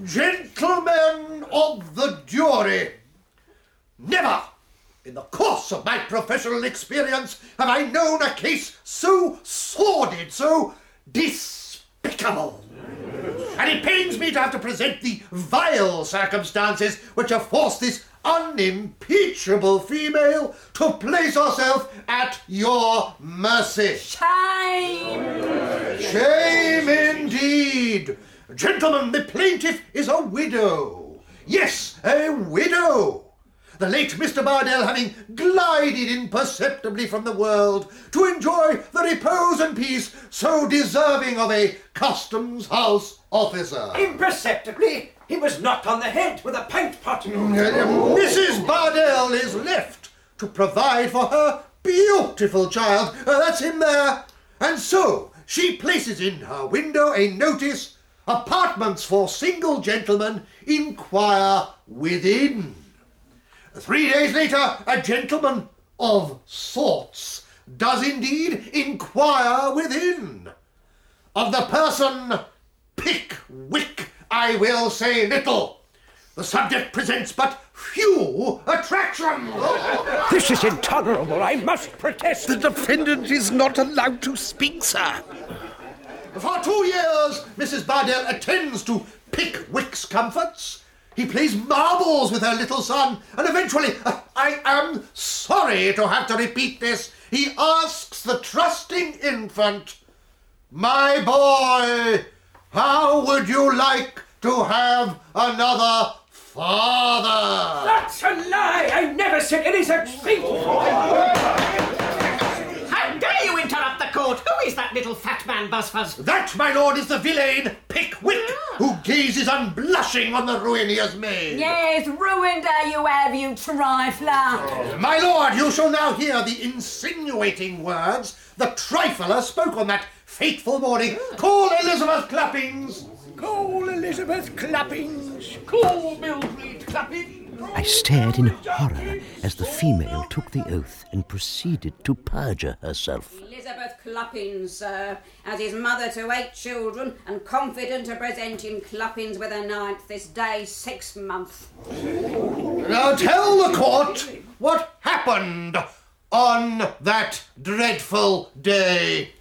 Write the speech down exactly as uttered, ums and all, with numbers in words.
Gentlemen of the jury, never in the course of my professional experience have I known a case so sordid, so despicable. And it pains me to have to present the vile circumstances which have forced this unimpeachable female to place herself at your mercy. Shame! Shame indeed! Gentlemen, the plaintiff is a widow. Yes, a widow. The late Mister Bardell having glided imperceptibly from the world to enjoy the repose and peace so deserving of a Customs House officer. Imperceptibly? He was knocked on the head with a paint pot. Uh, Missus Bardell is left to provide for her beautiful child. Uh, that's him there. And so she places in her window a notice, apartments for single gentlemen, inquire within. Three days later, a gentleman of sorts does indeed inquire within. Of the person Pickwick I will say little. The subject presents but few attractions. This is intolerable. I must protest. The defendant is not allowed to speak, sir. For two years, Missus Bardell attends to Pickwick's comforts. He plays marbles with her little son, and eventually, uh, I am sorry to have to repeat this, he asks the trusting infant, "My boy, how would you like to have another father?" That's a lie! I never said any such thing! How dare you interrupt the court? Who is that little fat man, Buzzfuzz? That, my lord, is the villain Pickwick, who gazes unblushing on the ruin he has made. Yes, ruined her you have, you trifler. My lord, you shall now hear the insinuating words the trifler spoke on that fateful morning. Call Elizabeth Clappings. Call Elizabeth Clappings. Call Mildred Clappings. I stared in horror as the female took the oath and proceeded to perjure herself. Elizabeth Cluppins, sir, as his mother to eight children and confident to present him Cluppins with a ninth this day six month. Now tell the court what happened on that dreadful day.